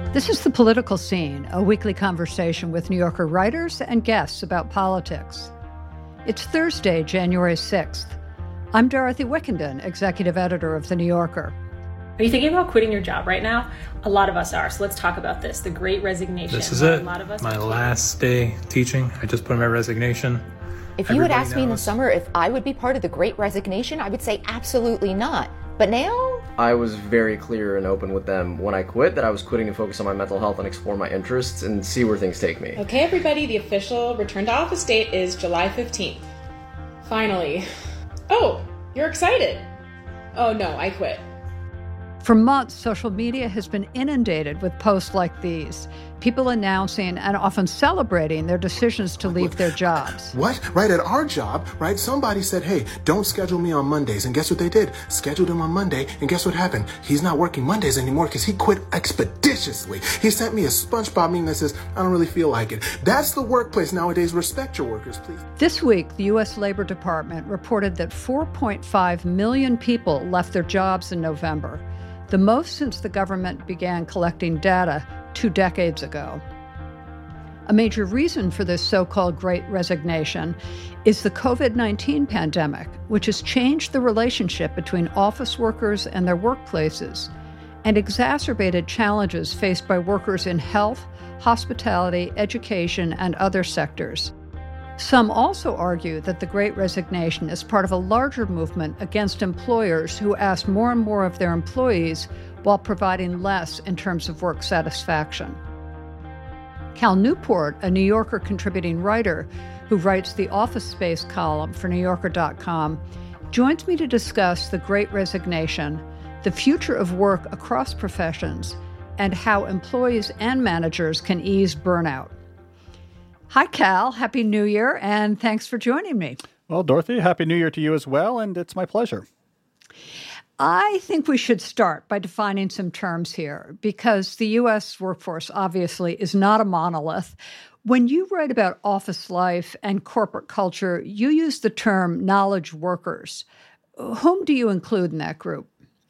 This is The Political Scene, a weekly conversation with New Yorker writers and guests about politics. It's Thursday, January 6th. I'm Dorothy Wickenden, executive editor of The New Yorker. Are you thinking about quitting your job right now? A lot of us are, so let's talk about this, the Great Resignation. This is it, my last day teaching. I just put in my resignation. If you had asked me in the summer if I would be part of the Great Resignation, I would say absolutely not. But now? I was very clear and open with them when I quit that I was quitting to focus on my mental health and explore my interests and see where things take me. Okay, everybody, the official return to office date is July 15th. Finally. Oh, you're excited. Oh no, I quit. For months, social media has been inundated with posts like these. People announcing and often celebrating their decisions to leave their jobs. What? Right at our job, right? Somebody said, hey, don't schedule me on Mondays. And guess what they did? Scheduled him on Monday. And guess what happened? He's not working Mondays anymore because he quit expeditiously. He sent me a SpongeBob meme that says, I don't really feel like it. That's the workplace nowadays. Respect your workers, please. This week, the U.S. Labor Department reported that 4.5 million people left their jobs in November, the most since the government began collecting data 2 decades ago. A major reason for this so-called Great Resignation is the COVID-19 pandemic, which has changed the relationship between office workers and their workplaces and exacerbated challenges faced by workers in health, hospitality, education, and other sectors. Some also argue that the Great Resignation is part of a larger movement against employers who ask more and more of their employees while providing less in terms of work satisfaction. Cal Newport, a New Yorker contributing writer who writes the Office Space column for NewYorker.com, joins me to discuss the Great Resignation, the future of work across professions, and how employees and managers can ease burnout. Hi, Cal. Happy New Year, and thanks for joining me. Well, Dorothy, Happy New Year to you as well, and it's my pleasure. I think we should start by defining some terms here, because the U.S. workforce obviously is not a monolith. When you write about office life and corporate culture, you use the term knowledge workers. Whom do you include in that group?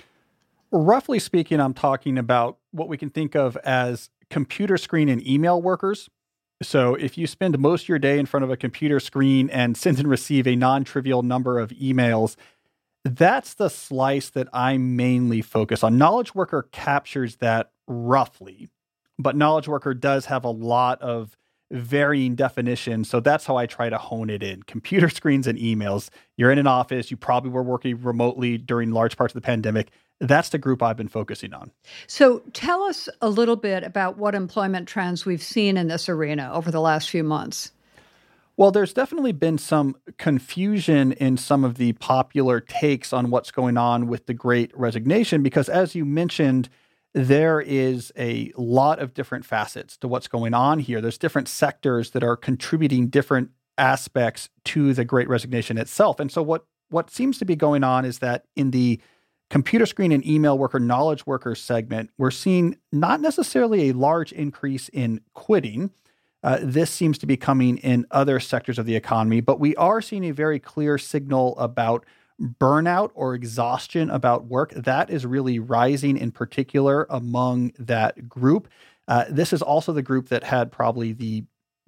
Roughly speaking, I'm talking about what we can think of as computer screen and email workers. So if you spend most of your day in front of a computer screen and send and receive a non-trivial number of emails, that's the slice that I mainly focus on. Knowledge worker captures that roughly, but knowledge worker does have a lot of varying definitions. So that's how I try to hone it in. Computer screens and emails. You're in an office. You probably were working remotely during large parts of the pandemic. That's the group I've been focusing on. So tell us a little bit about what employment trends we've seen in this arena over the last few months. Well, there's definitely been some confusion in some of the popular takes on what's going on with the Great Resignation, because as you mentioned, there is a lot of different facets to what's going on here. There's different sectors that are contributing different aspects to the Great Resignation itself. And so what seems to be going on is that in the computer screen and email worker, knowledge worker segment, we're seeing not necessarily a large increase in quitting. This seems to be coming in other sectors of the economy, but we are seeing a very clear signal about burnout or exhaustion about work. That is really rising in particular among that group. This is also the group that had probably the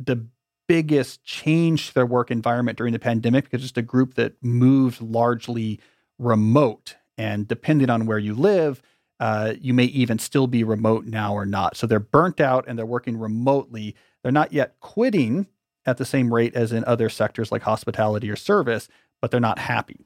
biggest change to their work environment during the pandemic, because it's a group that moved largely remote. And depending on where you live, you may even still be remote now or not. So they're burnt out and they're working remotely. They're not yet quitting at the same rate as in other sectors like hospitality or service, but they're not happy.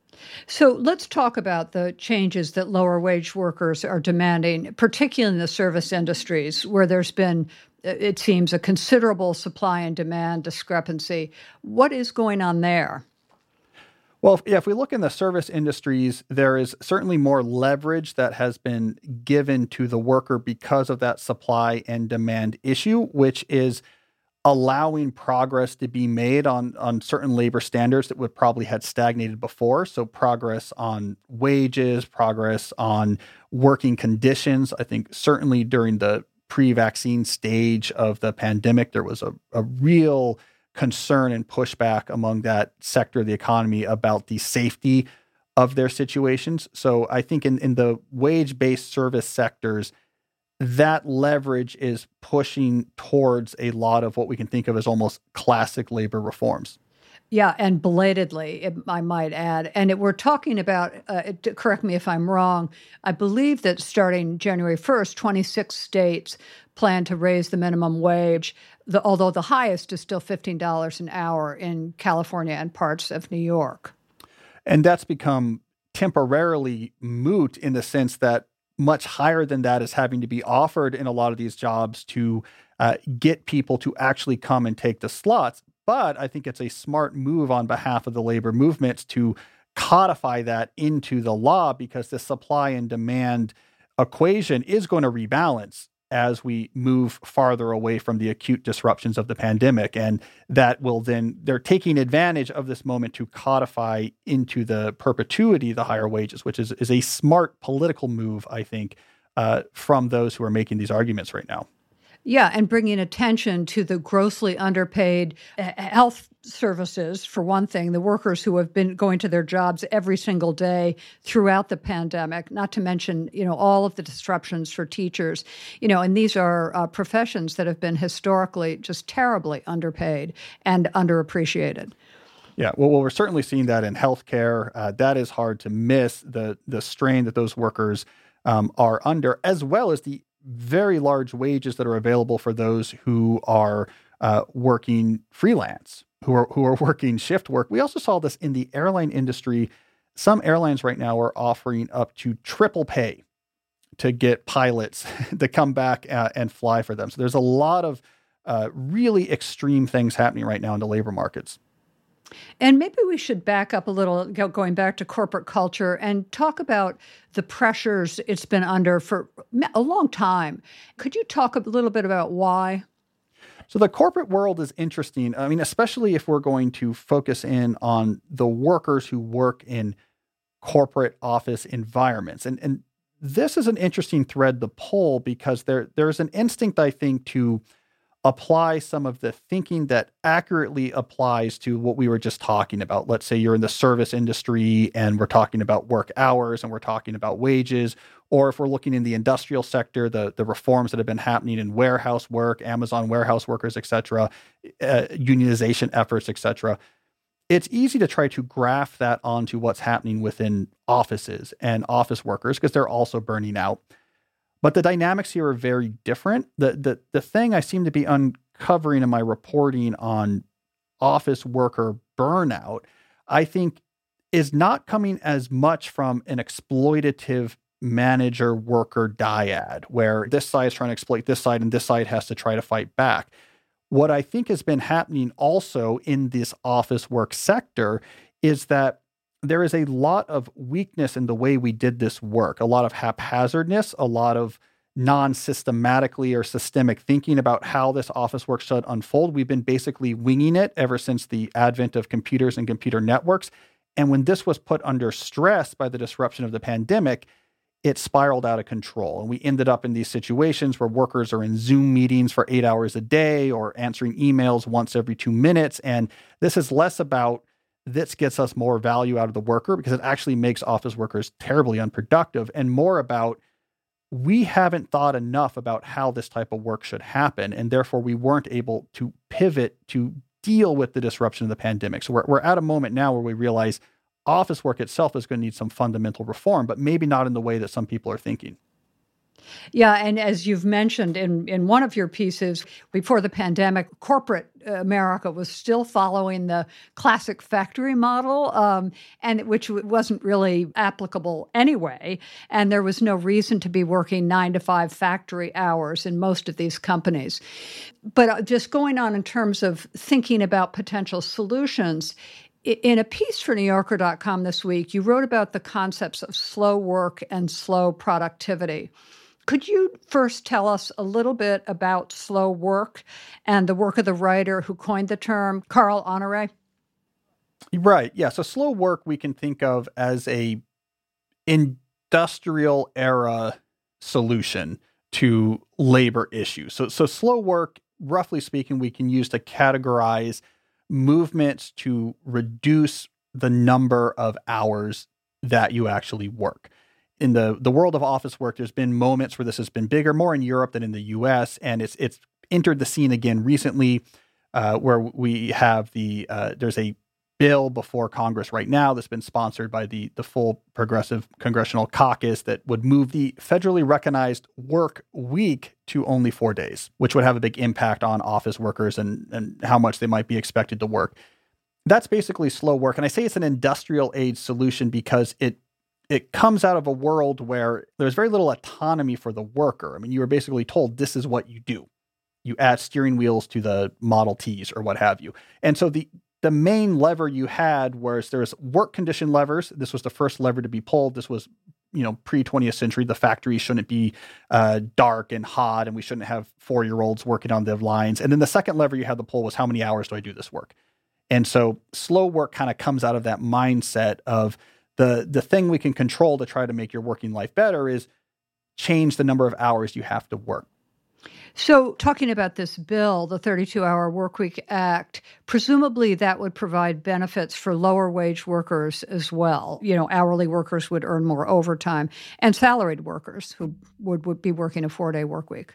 So let's talk about the changes that lower wage workers are demanding, particularly in the service industries, where there's been, it seems, a considerable supply and demand discrepancy. What is going on there? Well, if we look in the service industries, there is certainly more leverage that has been given to the worker because of that supply and demand issue, which is allowing progress to be made on certain labor standards that would probably had stagnated before. So progress on wages, progress on working conditions. I think certainly during the pre-vaccine stage of the pandemic, there was a real concern and pushback among that sector of the economy about the safety of their situations. So I think in the wage-based service sectors, that leverage is pushing towards a lot of what we can think of as almost classic labor reforms. Yeah, and belatedly, I might add. And we're talking about, correct me if I'm wrong, I believe that starting January 1st, 26 states plan to raise the minimum wage, although the highest is still $15 an hour in California and parts of New York. And that's become temporarily moot in the sense that much higher than that is having to be offered in a lot of these jobs to get people to actually come and take the slots. But I think it's a smart move on behalf of the labor movements to codify that into the law, because the supply and demand equation is going to rebalance as we move farther away from the acute disruptions of the pandemic. And that will then, they're taking advantage of this moment to codify into the perpetuity the higher wages, which is a smart political move, I think, from those who are making these arguments right now. Yeah, and bringing attention to the grossly underpaid health services, for one thing, the workers who have been going to their jobs every single day throughout the pandemic, not to mention, all of the disruptions for teachers, and these are professions that have been historically just terribly underpaid and underappreciated. Yeah, well, we're certainly seeing that in healthcare. That is hard to miss, the strain that those workers are under, as well as the very large wages that are available for those who are working freelance, who are working shift work. We also saw this in the airline industry. Some airlines right now are offering up to triple pay to get pilots to come back and fly for them. So there's a lot of really extreme things happening right now in the labor markets. And maybe we should back up a little, going back to corporate culture, and talk about the pressures it's been under for a long time. Could you talk a little bit about why? So the corporate world is interesting. I mean, especially if we're going to focus in on the workers who work in corporate office environments. And this is an interesting thread to pull, because there's an instinct, I think, to apply some of the thinking that accurately applies to what we were just talking about. Let's say you're in the service industry and we're talking about work hours and we're talking about wages, or if we're looking in the industrial sector, the reforms that have been happening in warehouse work, Amazon warehouse workers, et cetera, unionization efforts, et cetera. It's easy to try to graph that onto what's happening within offices and office workers, because they're also burning out. But the dynamics here are very different. The thing I seem to be uncovering in my reporting on office worker burnout, I think, is not coming as much from an exploitative manager-worker dyad, where this side is trying to exploit this side and this side has to try to fight back. What I think has been happening also in this office work sector is that there is a lot of weakness in the way we did this work, a lot of haphazardness, a lot of non-systematically or systemic thinking about how this office work should unfold. We've been basically winging it ever since the advent of computers and computer networks. And when this was put under stress by the disruption of the pandemic, it spiraled out of control. And we ended up in these situations where workers are in Zoom meetings for 8 hours a day or answering emails once every 2 minutes. And this is less about this gets us more value out of the worker, because it actually makes office workers terribly unproductive, and more about we haven't thought enough about how this type of work should happen. And therefore we weren't able to pivot to deal with the disruption of the pandemic. So we're at a moment now where we realize office work itself is going to need some fundamental reform, but maybe not in the way that some people are thinking. Yeah, and as you've mentioned in one of your pieces, before the pandemic, corporate America was still following the classic factory model, and which wasn't really applicable anyway. And there was no reason to be working 9 to 5 factory hours in most of these companies. But just going on in terms of thinking about potential solutions, in a piece for NewYorker.com this week, you wrote about the concepts of slow work and slow productivity. Could you first tell us a little bit about slow work and the work of the writer who coined the term, Carl Honore? Right. Yeah. So slow work we can think of as a industrial era solution to labor issues. So slow work, roughly speaking, we can use to categorize movements to reduce the number of hours that you actually work. in the world of office work, there's been moments where this has been bigger, more in Europe than in the U.S., and it's entered the scene again recently, where we have there's a bill before Congress right now that's been sponsored by the full Progressive Congressional Caucus that would move the federally recognized work week to only 4 days, which would have a big impact on office workers and how much they might be expected to work. That's basically slow work. And I say it's an industrial age solution because it comes out of a world where there's very little autonomy for the worker. I mean, you were basically told this is what you do. You add steering wheels to the Model Ts or what have you. And so the main lever you had was there's work condition levers. This was the first lever to be pulled. This was, pre-20th century. The factory shouldn't be dark and hot, and we shouldn't have 4-year-olds working on the lines. And then the second lever you had to pull was how many hours do I do this work? And so slow work kind of comes out of that mindset of the thing we can control to try to make your working life better is change the number of hours you have to work. So talking about this bill, the 32-Hour Workweek Act, presumably that would provide benefits for lower wage workers as well. Hourly workers would earn more overtime, and salaried workers who would be working a 4-day work week.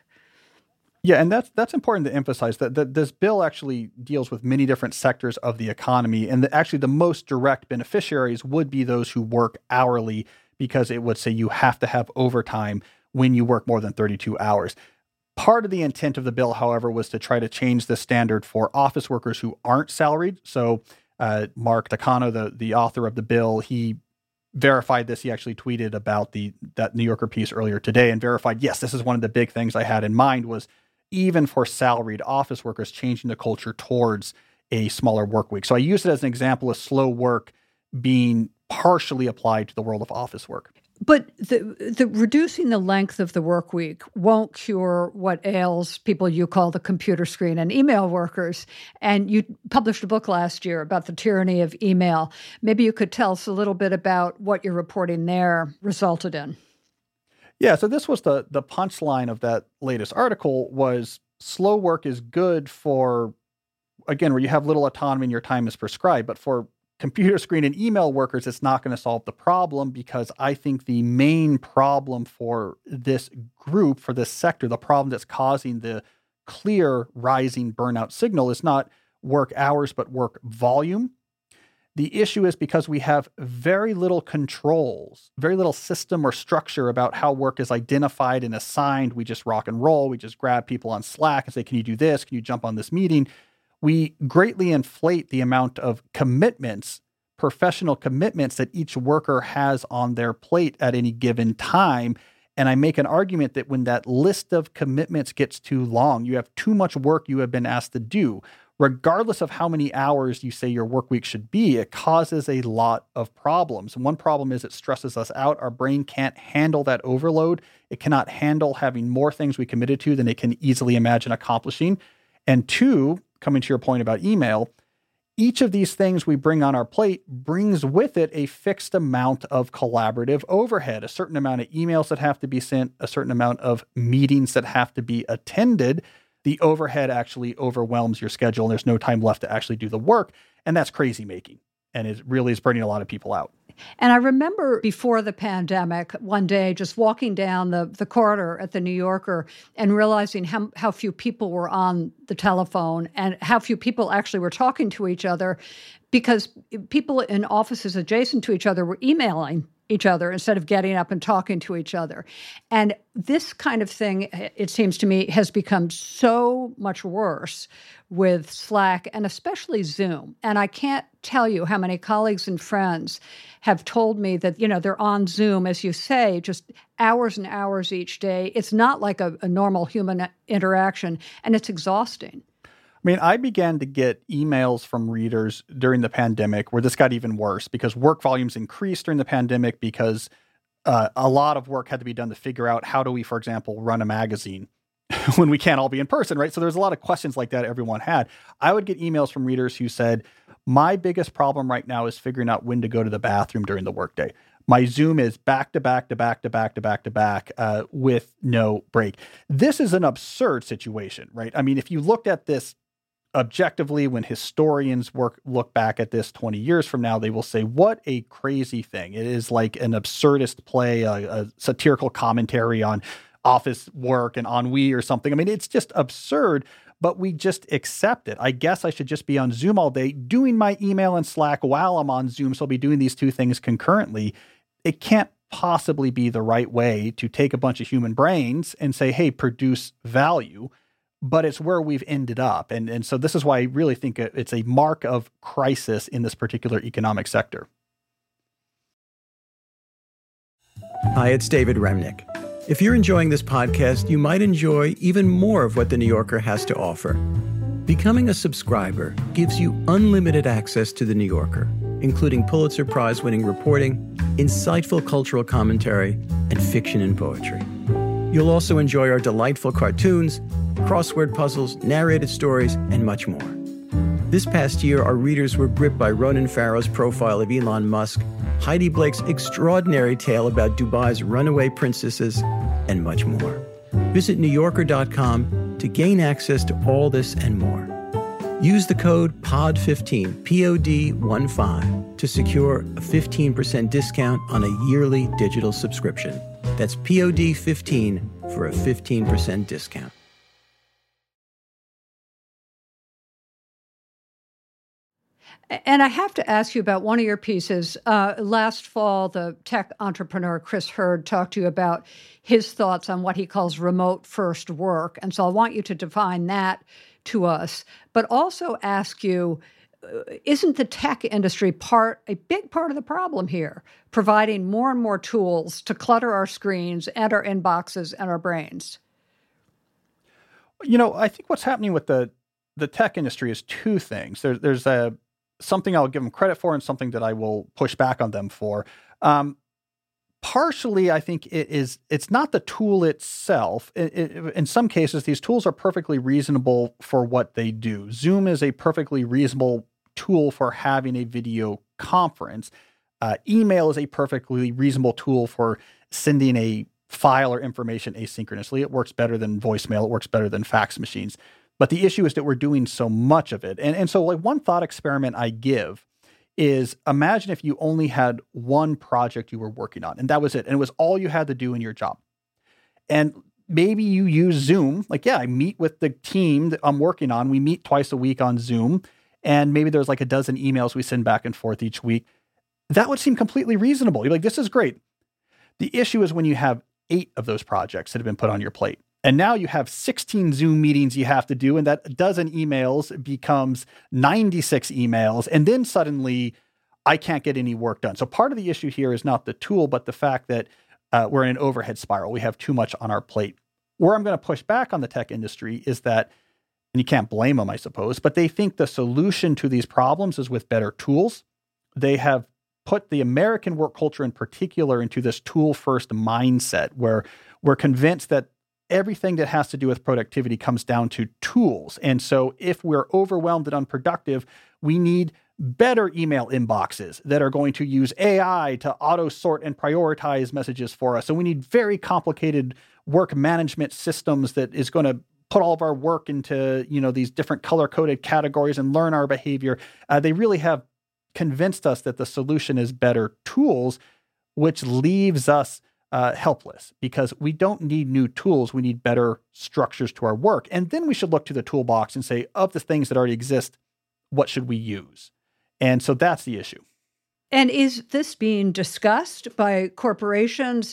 Yeah, and that's important to emphasize that this bill actually deals with many different sectors of the economy, and actually the most direct beneficiaries would be those who work hourly, because it would say you have to have overtime when you work more than 32 hours. Part of the intent of the bill, however, was to try to change the standard for office workers who aren't salaried. So Mark Takano, the author of the bill, he verified this. He actually tweeted about that New Yorker piece earlier today and verified, yes, this is one of the big things I had in mind was even for salaried office workers, changing the culture towards a smaller work week. So I used it as an example of slow work being partially applied to the world of office work. But the reducing the length of the work week won't cure what ails people you call the computer screen and email workers. And you published a book last year about the tyranny of email. Maybe you could tell us a little bit about what your reporting there resulted in. Yeah, so this was the punchline of that latest article was slow work is good for, again, where you have little autonomy and your time is prescribed, but for computer screen and email workers, it's not going to solve the problem, because I think the main problem for this group, for this sector, the problem that's causing the clear rising burnout signal is not work hours, but work volume. The issue is because we have very little controls, very little system or structure about how work is identified and assigned. We just rock and roll. We just grab people on Slack and say, can you do this? Can you jump on this meeting? We greatly inflate the amount of commitments, professional commitments that each worker has on their plate at any given time. And I make an argument that when that list of commitments gets too long, you have too much work you have been asked to do, regardless of how many hours you say your work week should be, it causes a lot of problems. And one problem is it stresses us out. Our brain can't handle that overload. It cannot handle having more things we committed to than it can easily imagine accomplishing. And two, coming to your point about email, each of these things we bring on our plate brings with it a fixed amount of collaborative overhead, a certain amount of emails that have to be sent, a certain amount of meetings that have to be attended. The overhead actually overwhelms your schedule and there's no time left to actually do the work. And that's crazy making. And it really is burning a lot of people out. And I remember before the pandemic, one day just walking down the corridor at the New Yorker and realizing how few people were on the telephone and how few people actually were talking to each other, because people in offices adjacent to each other were emailing each other instead of getting up and talking to each other. And this kind of thing, it seems to me, has become so much worse with Slack and especially Zoom. And I can't tell you how many colleagues and friends have told me that, they're on Zoom, as you say, just hours and hours each day. It's not like a normal human interaction, and it's exhausting. I mean, I began to get emails from readers during the pandemic where this got even worse because work volumes increased during the pandemic because a lot of work had to be done to figure out how do we, for example, run a magazine when we can't all be in person, right? So there's a lot of questions like that everyone had. I would get emails from readers who said, my biggest problem right now is figuring out when to go to the bathroom during the workday. My Zoom is back to back to back to back to back to back with no break. This is an absurd situation, right? I mean, if you looked at this objectively, when historians look back at this 20 years from now, they will say, what a crazy thing. It is like an absurdist play, a satirical commentary on office work and ennui or something. I mean, it's just absurd, but we just accept it. I guess I should just be on Zoom all day doing my email and Slack while I'm on Zoom. So I'll be doing these two things concurrently. It can't possibly be the right way to take a bunch of human brains and say, hey, produce value. But it's where we've ended up. And so this is why I really think it's a mark of crisis in this particular economic sector. Hi, it's David Remnick. If you're enjoying this podcast, you might enjoy even more of what The New Yorker has to offer. Becoming a subscriber gives you unlimited access to The New Yorker, including Pulitzer Prize-winning reporting, insightful cultural commentary, and fiction and poetry. You'll also enjoy our delightful cartoons, crossword puzzles, narrated stories, and much more. This past year, our readers were gripped by Ronan Farrow's profile of Elon Musk, Heidi Blake's extraordinary tale about Dubai's runaway princesses, and much more. Visit NewYorker.com to gain access to all this and more. Use the code POD15, POD15, to secure a 15% discount on a yearly digital subscription. That's POD15 for a 15% discount. And I have to ask you about one of your pieces. Last fall, the tech entrepreneur Chris Hurd talked to you about his thoughts on what he calls remote first work. And so I want you to define that to us, but also ask you, isn't the tech industry a big part of the problem here, providing more and more tools to clutter our screens and our inboxes and our brains? You know, I think what's happening with the tech industry is two things. There's something I'll give them credit for and something that I will push back on them for. Partially, I think it's not the tool itself. In some cases, these tools are perfectly reasonable for what they do. Zoom is a perfectly reasonable tool for having a video conference. Email is a perfectly reasonable tool for sending a file or information asynchronously. It works better than voicemail. It works better than fax machines. But the issue is that we're doing so much of it. And so like one thought experiment I give is imagine if you only had one project you were working on and that was it. And it was all you had to do in your job. And maybe you use Zoom. Like, yeah, I meet with the team that I'm working on. We meet twice a week on Zoom. And maybe there's like a dozen emails we send back and forth each week. That would seem completely reasonable. You're like, this is great. The issue is when you have 8 of those projects that have been put on your plate. And now you have 16 Zoom meetings you have to do, and that dozen emails becomes 96 emails. And then suddenly I can't get any work done. So part of the issue here is not the tool, but the fact that we're in an overhead spiral. We have too much on our plate. Where I'm going to push back on the tech industry is that, and you can't blame them, I suppose, but they think the solution to these problems is with better tools. They have put the American work culture in particular into this tool-first mindset where we're convinced that everything that has to do with productivity comes down to tools. And so if we're overwhelmed and unproductive, we need better email inboxes that are going to use AI to auto sort and prioritize messages for us. So we need very complicated work management systems that is going to put all of our work into, these different color-coded categories and learn our behavior. They really have convinced us that the solution is better tools, which leaves us helpless because we don't need new tools. We need better structures to our work. And then we should look to the toolbox and say, of the things that already exist, what should we use? And so that's the issue. And is this being discussed by corporations?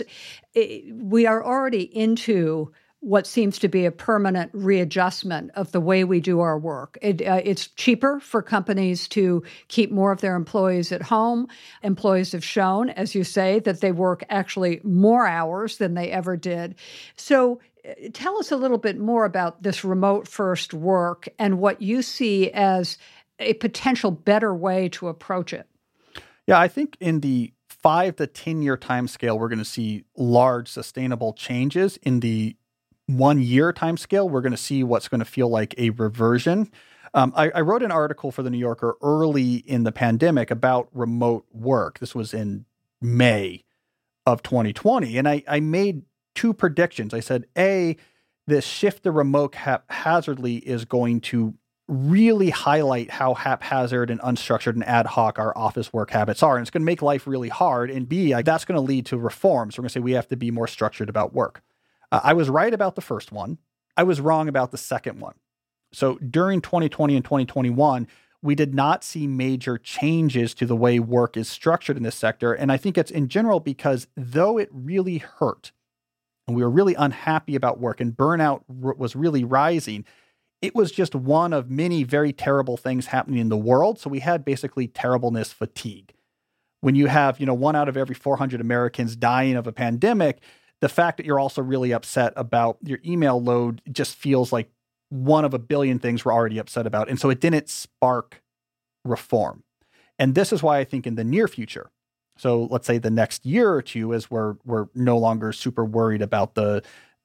We are already into what seems to be a permanent readjustment of the way we do our work. It's cheaper for companies to keep more of their employees at home. Employees have shown, as you say, that they work actually more hours than they ever did. So tell us a little bit more about this remote first work and what you see as a potential better way to approach it. Yeah, I think in the 5 to 10 year time scale, we're going to see large sustainable changes. In the 1 year time scale, we're going to see what's going to feel like a reversion. I wrote an article for The New Yorker early in the pandemic about remote work. This was in May of 2020. And I made 2 predictions. I said, A, this shift to remote haphazardly is going to really highlight how haphazard and unstructured and ad hoc our office work habits are. And it's going to make life really hard. And B, that's going to lead to reforms. We're going to say we have to be more structured about work. I was right about the first one. I was wrong about the second one. So during 2020 and 2021, we did not see major changes to the way work is structured in this sector. And I think it's in general because though it really hurt and we were really unhappy about work and burnout was really rising, it was just one of many very terrible things happening in the world. So we had basically terribleness fatigue. When you have, 1 out of every 400 Americans dying of a pandemic, the fact that you're also really upset about your email load just feels like one of a billion things we're already upset about. And so it didn't spark reform. And this is why I think in the near future, so let's say the next year or two, as we're no longer super worried about the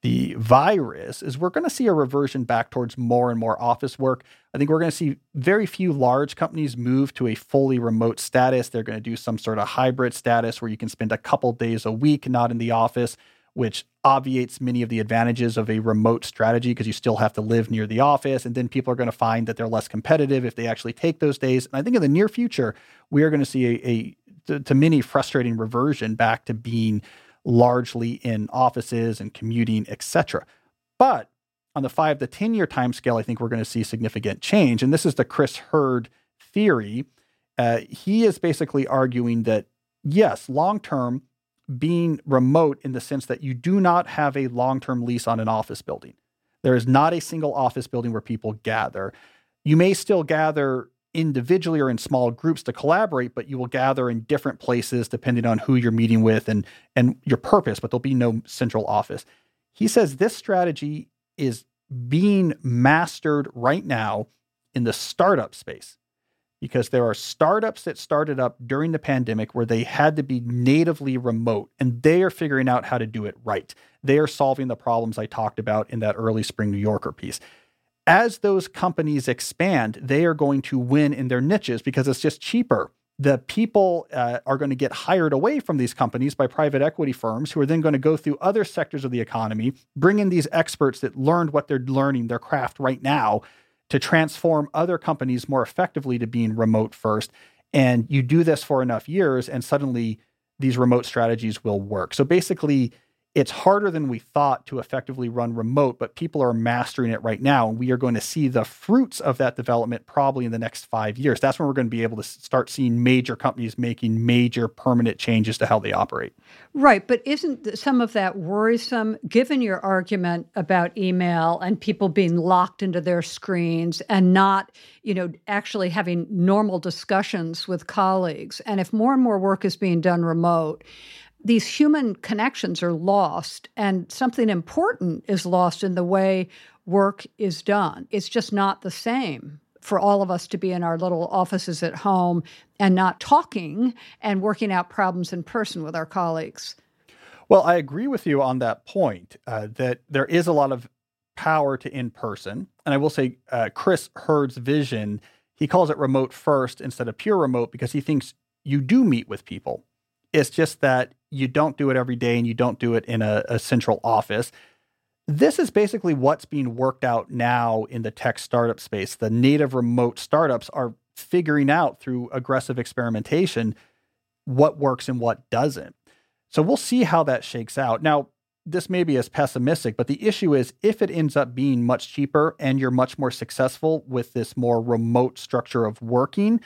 virus, is we're going to see a reversion back towards more and more office work. I think we're going to see very few large companies move to a fully remote status. They're going to do some sort of hybrid status where you can spend a couple days a week not in the office, which obviates many of the advantages of a remote strategy because you still have to live near the office. And then people are going to find that they're less competitive if they actually take those days. And I think in the near future, we are going to see to many frustrating reversion back to being largely in offices and commuting, etc. But on the 5 to 10 year time scale, I think we're going to see significant change. And this is the Chris Hurd theory. He is basically arguing that, yes, long-term, being remote in the sense that you do not have a long-term lease on an office building. There is not a single office building where people gather. You may still gather individually or in small groups to collaborate, but you will gather in different places depending on who you're meeting with and your purpose, but there'll be no central office. He says this strategy is being mastered right now in the startup space because there are startups that started up during the pandemic where they had to be natively remote, and they are figuring out how to do it right. They are solving the problems I talked about in that early spring New Yorker piece. As those companies expand, they are going to win in their niches because it's just cheaper. The people are going to get hired away from these companies by private equity firms who are then going to go through other sectors of the economy, bring in these experts that learned what they're learning, their craft right now, to transform other companies more effectively to being remote first. And you do this for enough years, and suddenly these remote strategies will work. So basically, it's harder than we thought to effectively run remote, but people are mastering it right now. And we are going to see the fruits of that development probably in the next 5 years. That's when we're going to be able to start seeing major companies making major permanent changes to how they operate. Right. But isn't some of that worrisome, given your argument about email and people being locked into their screens and not, actually having normal discussions with colleagues? And if more and more work is being done remote, these human connections are lost, and something important is lost in the way work is done. It's just not the same for all of us to be in our little offices at home and not talking and working out problems in person with our colleagues. Well, I agree with you on that point, that there is a lot of power to in-person. And I will say Chris Hurd's vision, he calls it remote first instead of pure remote because he thinks you do meet with people. It's just that you don't do it every day and you don't do it in a central office. This is basically what's being worked out now in the tech startup space. The native remote startups are figuring out through aggressive experimentation what works and what doesn't. So we'll see how that shakes out. Now, this may be as pessimistic, but the issue is if it ends up being much cheaper and you're much more successful with this more remote structure of working,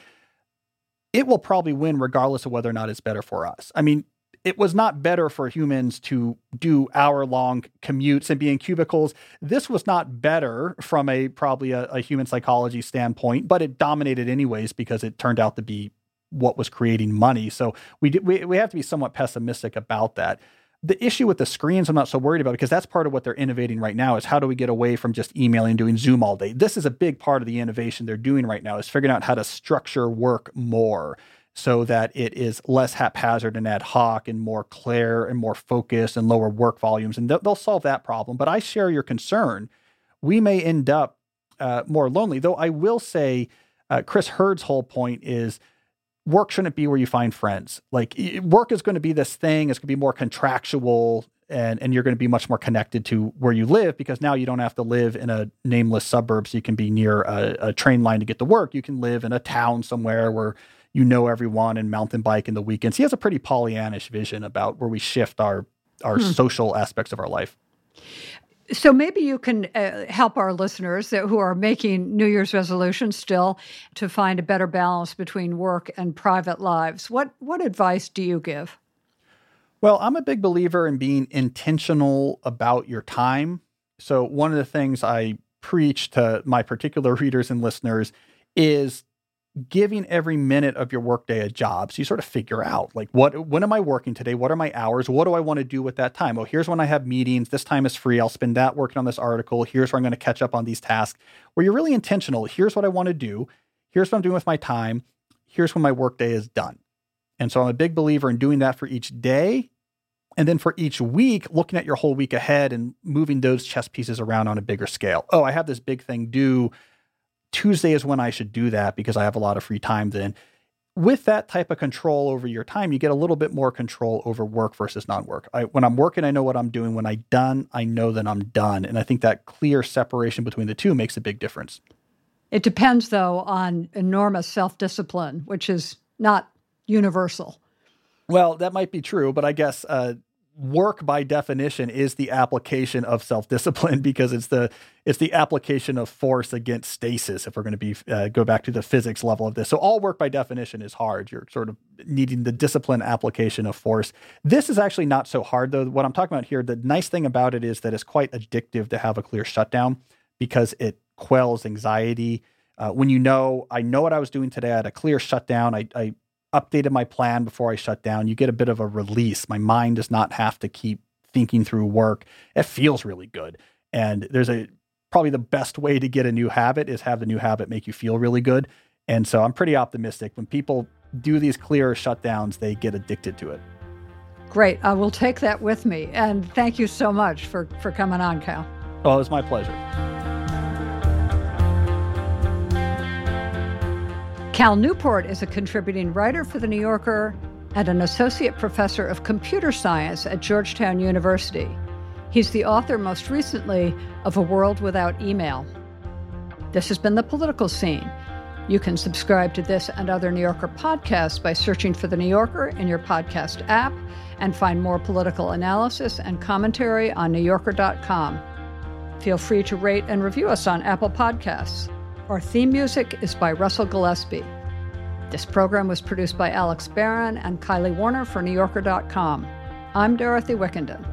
it will probably win regardless of whether or not it's better for us. I mean, it was not better for humans to do hour-long commutes and be in cubicles. This was not better from probably a human psychology standpoint, but it dominated anyways because it turned out to be what was creating money. So we have to be somewhat pessimistic about that. The issue with the screens, I'm not so worried about because that's part of what they're innovating right now is how do we get away from just emailing and doing Zoom all day? This is a big part of the innovation they're doing right now is figuring out how to structure work more so that it is less haphazard and ad hoc and more clear and more focused and lower work volumes. And they'll solve that problem. But I share your concern. We may end up more lonely, though I will say Chris Hurd's whole point is work shouldn't be where you find friends. Like work is going to be this thing. It's going to be more contractual. and you're going to be much more connected to where you live, because now you don't have to live in a nameless suburb so you can be near a train line to get to work. You can live in a town somewhere where you know everyone and mountain bike in the weekends. He has a pretty Pollyannish vision about where we shift our social aspects of our life. So maybe you can help our listeners who are making New Year's resolutions still to find a better balance between work and private lives. What advice do you give? Well, I'm a big believer in being intentional about your time. So one of the things I preach to my particular readers and listeners is giving every minute of your workday a job. So you sort of figure out, like, when am I working today? What are my hours? What do I want to do with that time? Oh, here's when I have meetings. This time is free. I'll spend that working on this article. Here's where I'm going to catch up on these tasks. Where you're really intentional. Here's what I want to do. Here's what I'm doing with my time. Here's when my workday is done. And so I'm a big believer in doing that for each day. And then for each week, looking at your whole week ahead and moving those chess pieces around on a bigger scale. Oh, I have this big thing due. Tuesday is when I should do that because I have a lot of free time then. With that type of control over your time, you get a little bit more control over work versus non-work. When I'm working, I know what I'm doing. When I'm done, I know that I'm done. And I think that clear separation between the two makes a big difference. It depends, though, on enormous self-discipline, which is not universal. Well, that might be true, but I guess work by definition is the application of self-discipline, because it's the application of force against stasis, if we're going to be go back to the physics level of this. So all work by definition is hard. You're sort of needing the discipline application of force. This is actually not so hard, though. What I'm talking about here, the nice thing about it is that it's quite addictive to have a clear shutdown, because it quells anxiety. When I know what I was doing today, I had a clear shutdown. I updated my plan before I shut down. You get a bit of a release. My mind does not have to keep thinking through work. It feels really good. And there's probably the best way to get a new habit is have the new habit make you feel really good. And so I'm pretty optimistic. When people do these clear shutdowns, they get addicted to it. Great. I will take that with me. And thank you so much for coming on, Cal. Oh, it was my pleasure. Cal Newport is a contributing writer for The New Yorker and an associate professor of computer science at Georgetown University. He's the author, most recently, of A World Without Email. This has been The Political Scene. You can subscribe to this and other New Yorker podcasts by searching for The New Yorker in your podcast app, and find more political analysis and commentary on NewYorker.com. Feel free to rate and review us on Apple Podcasts. Our theme music is by Russell Gillespie. This program was produced by Alex Barron and Kylie Warner for NewYorker.com. I'm Dorothy Wickenden.